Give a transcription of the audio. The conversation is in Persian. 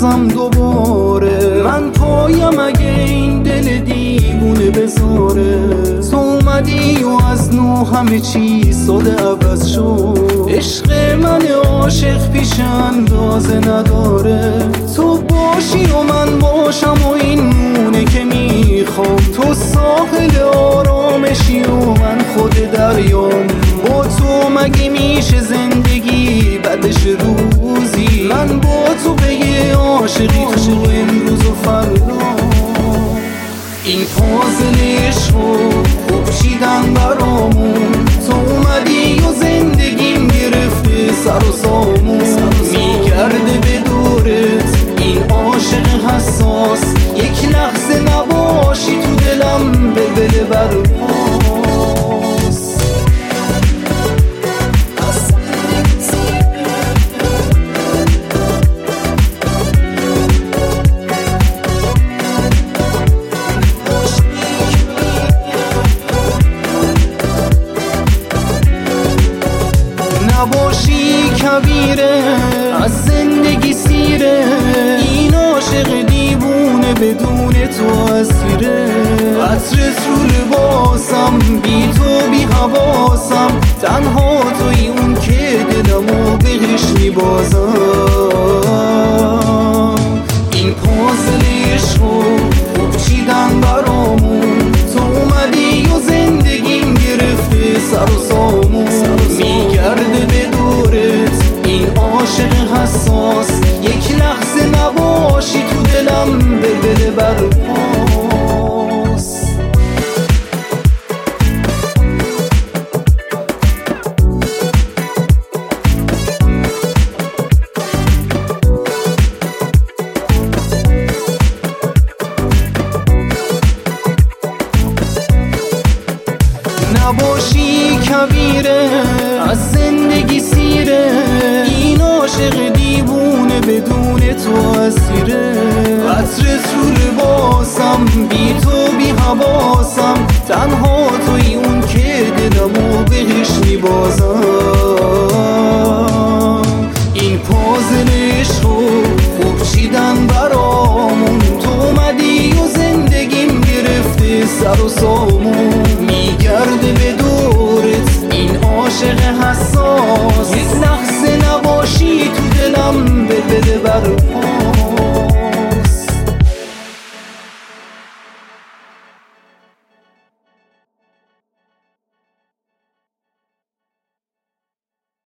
بازم دوباره من پایم اگه این دل دیوونه بذاره. تو اومدی و از نو همه چی ساده عوض شد. عشق من عاشق پیش اندازه نداره. تو باشی و من باشم و این مونه که میخوام. تو ساحل آرامشی و من خود دریام. با تو مگه میشه زندگی بعدش روزی؟ من با تو به یه عاشقی تو امروز و فردا. این پازل عشقو خوب چیدن برامون. تو اومدی و زندگیم گرفته سر و سامون. میگرده به دورت این عاشق حساس. یک لحظه نباشی تو دلم بلبل برپاس. نباشی کبیره از زندگی سیره. این عاشق دیوونه بدون تو اسیره. عطرت رو لباسم بی تو بی حواسم. تنها توی اون که دلمو بهش میبازم. این پازل عشقو خوب چیدن برامون. تو اومدی و زندگیم گرفته سر و سامون. میگرده به دورت این عاشق حساس. یک لحظه نباشی تو دلم بلبل برپاس. نباشی کبیره از زندگی سیره. این عاشق دیوونه بدون تو اسیره. عطرت رو لباسم بی تو بی حواسم. تنها توی اون که دلمو بهش میبازم.